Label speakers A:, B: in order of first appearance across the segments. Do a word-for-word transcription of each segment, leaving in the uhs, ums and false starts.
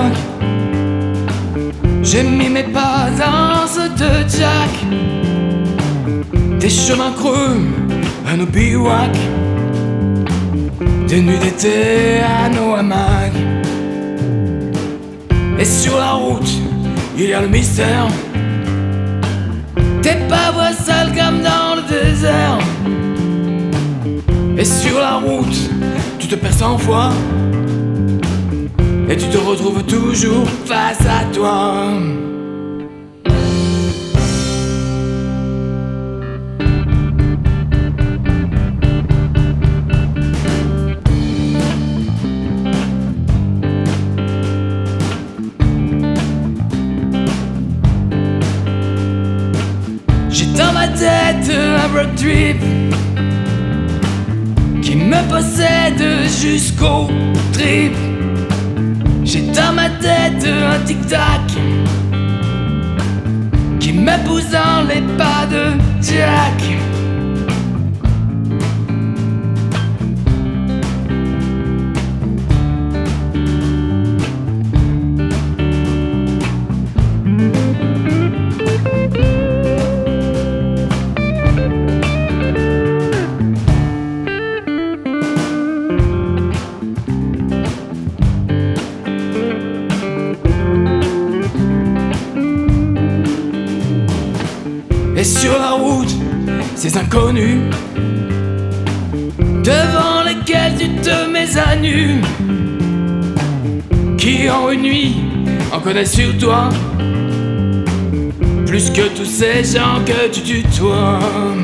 A: rock. J'ai mis mes pas dans ceux de Jack. Des chemins creux à nos bivouacs, des nuits d'été à nos hamacs. Et sur la route, il y a le mystère. T'es pas voix sale comme dans le désert. Et sur la route, tu te perds cent fois et tu te retrouves toujours face à toi. J'ai dans ma tête un road trip qui me possède jusqu'au trip. J'ai dans ma tête un tic-tac qui me pousse dans les pas de Jack. Et sur la route, ces inconnus devant lesquels tu te mets à nu, qui en une nuit en connaissent sur toi plus que tous ces gens que tu tutoies.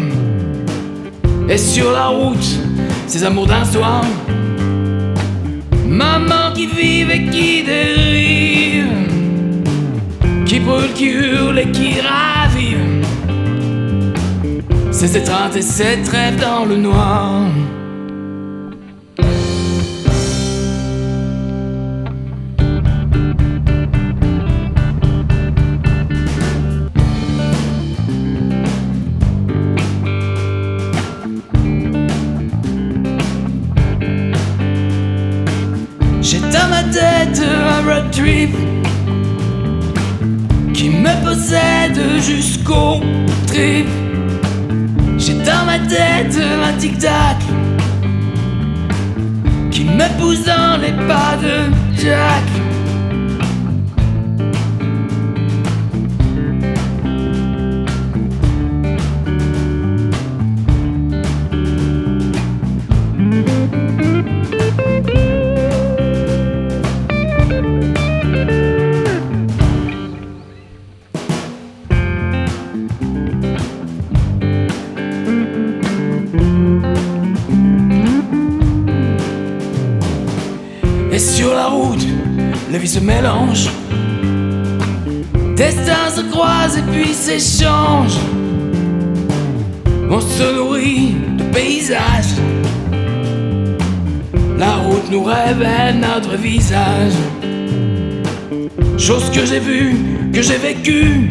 A: Et sur la route, ces amours d'un soir, mamans qui vivent et qui dérivent, qui brûlent, qui hurlent et qui ravivent. Ces étreintes et ces trêves dans le noir. J'ai dans ma tête un road trip qui me possède jusqu'au trip. J'ai dans ma tête un tic-tac qui me pousse dans les pas de Jack. Et sur la route, les vies se mélangent, destins se croisent et puis s'échangent. On se nourrit de paysages, la route nous révèle notre visage. Chose que j'ai vue, que j'ai vécue,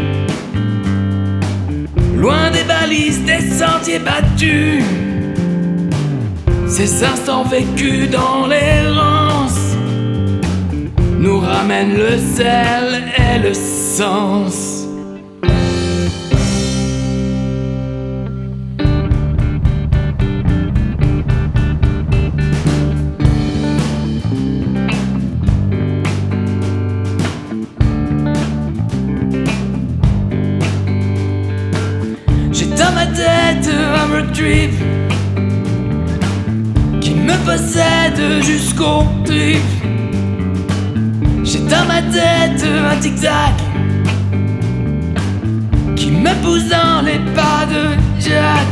A: loin des balises, des sentiers battus. Ces instants vécus dans l'errance nous ramènent le sel et le sens. J'ai dans ma tête un road trip qui me possède jusqu'au trip. J'ai dans ma tête un tic-tac qui me pousse dans les pas de Jack.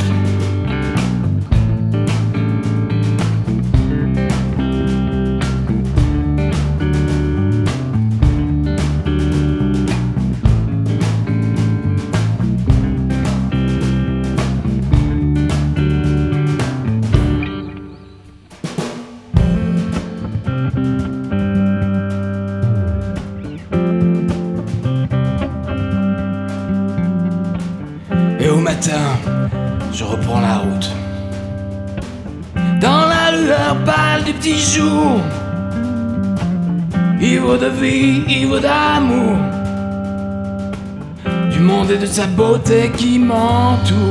A: Et au matin, je reprends la route. Dans la lueur pâle du petit jour, ivre de vie, ivre d'amour, du monde et de sa beauté qui m'entoure.